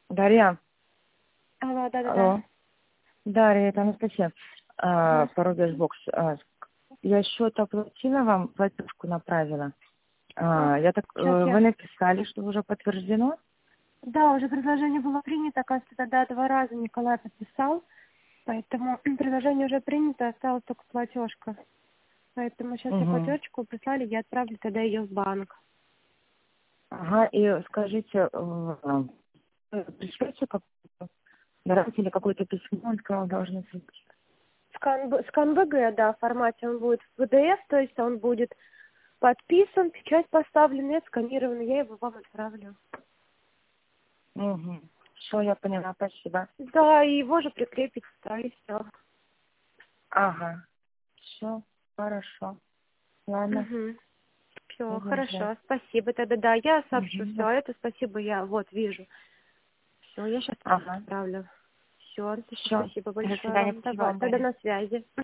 Дарья, Алло, да-да-да. алло. Дарья, это Анастасия. Ага. По Рубежбокс. Я счет оплатила вам, платежку направила. Я так, Сейчас вы я... написали, что уже подтверждено? Да, уже предложение было принято, оказывается, тогда 2 раза Николай подписал, поэтому предложение уже принято, осталась только платежка. Поэтому сейчас я Угу. платежку прислали, я отправлю тогда ее в банк. Ага, и скажите, пришлете какой-то гарантию или какое-то письмо, он сказал, должны сойти. Скан БГ, да, в формате он будет в PDF, то есть он будет подписан, печать поставлена, сканирована, я его вам отправлю. Угу. Все, я поняла, спасибо. Да, и его же прикрепить, да, и все. Ага. Все, хорошо. Ладно, Угу. Все, будем ждать. хорошо, спасибо. Тогда да, я сообщу Угу. все это, спасибо, я вот вижу. Все, я сейчас Ага. отправлю. Все, Все. спасибо До большое свидания, вам. спасибо Давай, вам, тогда Дарья. на связи.